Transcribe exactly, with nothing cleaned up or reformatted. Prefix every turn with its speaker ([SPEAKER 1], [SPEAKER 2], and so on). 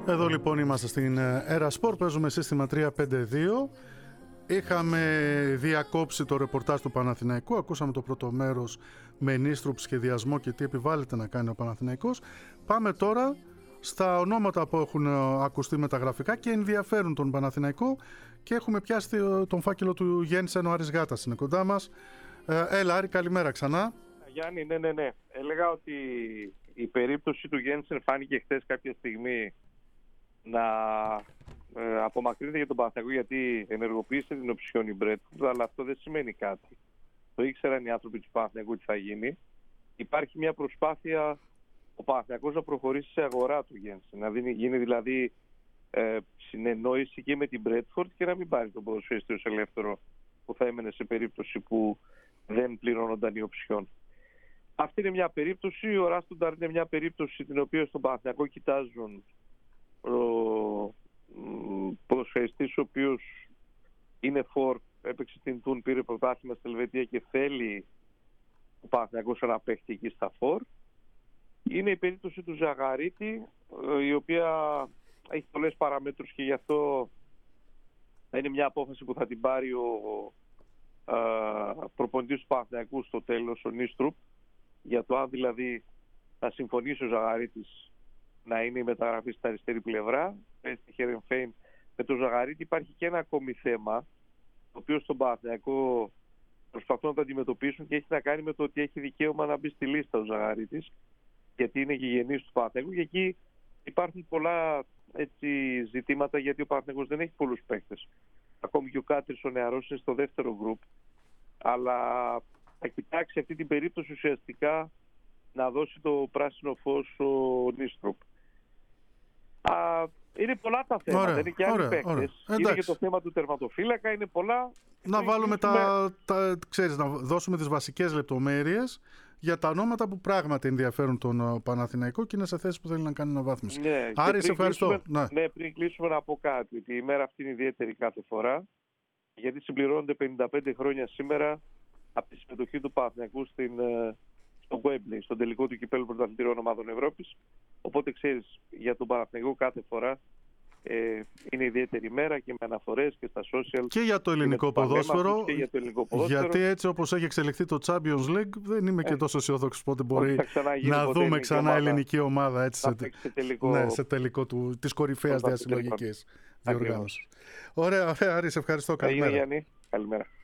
[SPEAKER 1] Εδώ λοιπόν είμαστε στην Ερασπορ, παίζουμε σύστημα τρία πέντε δύο. Είχαμε διακόψει το ρεπορτάζ του Παναθηναϊκού, ακούσαμε το πρώτο μέρος με Νίστρουπ, σχεδιασμό και τι επιβάλλεται να κάνει ο Παναθηναϊκός. Πάμε τώρα στα ονόματα που έχουν ακουστεί μεταγραφικά και ενδιαφέρουν τον Παναθηναϊκό και έχουμε πιάσει τον φάκελο του Γένσεν, ο Άρης Γάτας είναι κοντά μας. Έλα Άρη, καλημέρα ξανά.
[SPEAKER 2] Γιάννη, ναι, ναι, ναι. Έλεγα ότι η περίπτωση του Γένσεν φάνηκε χθες κάποια στιγμή να ε, απομακρύνεται για τον Παναθηναϊκό, γιατί ενεργοποίησε την οψιόν η Μπρέτφορντ, αλλά αυτό δεν σημαίνει κάτι. Το ήξεραν οι άνθρωποι του Παναθηναϊκού τι θα γίνει. Υπάρχει μια προσπάθεια ο Παναθηναϊκός να προχωρήσει σε αγορά του Γένσεν, να δίνει, γίνει δηλαδή ε, συνεννόηση και με την Μπρέτφορντ και να μην πάρει τον ποδοσφαιριστή ως ελεύθερο που θα έμενε σε περίπτωση που δεν πληρώνονταν οι οψιόν. Αυτή είναι μια περίπτωση. Ο Ράστονταρ είναι μια περίπτωση την οποία στον Παναθηναϊκό κοιτάζουν ο ποδοσφαιριστής ο οποίος είναι φορ, έπαιξε την Τουν, πήρε πρωτάθλημα στην Ελβετία και θέλει ο Παναθηναϊκός να παίχτη εκεί στα φορ. Είναι η περίπτωση του Ζαγαρίτη, η οποία έχει πολλές παραμέτρους και γι' αυτό είναι μια απόφαση που θα την πάρει ο προπονητής του Παναθηναϊκού στο τέλος, ο Νίστρουπ, για το αν δηλαδή θα συμφωνήσει ο Ζαγαρίτης να είναι η μεταγραφή στην αριστερή πλευρά. Στη Χερενφέιν με τον Ζαγαρίτη υπάρχει και ένα ακόμη θέμα, το οποίο στον Παναθηναϊκό προσπαθούν να το αντιμετωπίσουν και έχει να κάνει με το ότι έχει δικαίωμα να μπει στη λίστα ο Ζαγαρίτης, γιατί είναι γηγενής του Παναθηναϊκού και εκεί υπάρχουν πολλά έτσι, ζητήματα, γιατί ο Παναθηναϊκός δεν έχει πολλούς παίκτες. Ακόμη και ο Κάτρης ο νεαρός είναι στο δεύτερο γκρουπ, αλλά θα κοιτάξει αυτή την περίπτωση ουσιαστικά να δώσει το πράσινο φως ο Νίστρουπ. Είναι πολλά τα θέματα, ωραία, είναι και άλλοι παίκτες. Είναι και το θέμα του τερματοφύλακα, είναι πολλά.
[SPEAKER 1] Να βάλουμε τα, τα, ξέρεις, να δώσουμε τις βασικές λεπτομέρειες για τα ονόματα που πράγματι ενδιαφέρουν τον Παναθηναϊκό και είναι σε θέση που θέλει να κάνει αναβάθμιση. Ναι, Άρη, σε ευχαριστώ.
[SPEAKER 2] Κλείσουμε, ναι. ναι, πριν κλείσουμε να πω κάτι, ότι η μέρα αυτή είναι ιδιαίτερη κάθε φορά, γιατί συμπληρώνονται πενήντα πέντε χρόνια σήμερα από τη συμμετοχή του Παναθηναϊκού στην, στο Wembley, στον τελικό του κυπέλλου πρωταθλητριών ομάδων Ευρώπης. Οπότε ξέρεις, για τον Παναθηναϊκό κάθε φορά ε, είναι ιδιαίτερη ημέρα και με αναφορές και στα social.
[SPEAKER 1] Και για το ελληνικό ποδόσφαιρο.
[SPEAKER 2] Και για το ελληνικό ποδόσφαιρο.
[SPEAKER 1] Γιατί έτσι όπως έχει εξελιχθεί το Champions League, δεν είμαι και τόσο αισιόδοξος πότε μπορεί να δούμε ξανά ομάδα, ελληνική ομάδα έτσι, σε,
[SPEAKER 2] σε τελικό,
[SPEAKER 1] ναι, σε τελικό του, της κορυφαίας διασυλλογικής διοργάνωσης. Ωραία, ωραία, Άρη, σε ευχαριστώ. Καλημέρα.
[SPEAKER 2] Γιάννη, καλημέρα.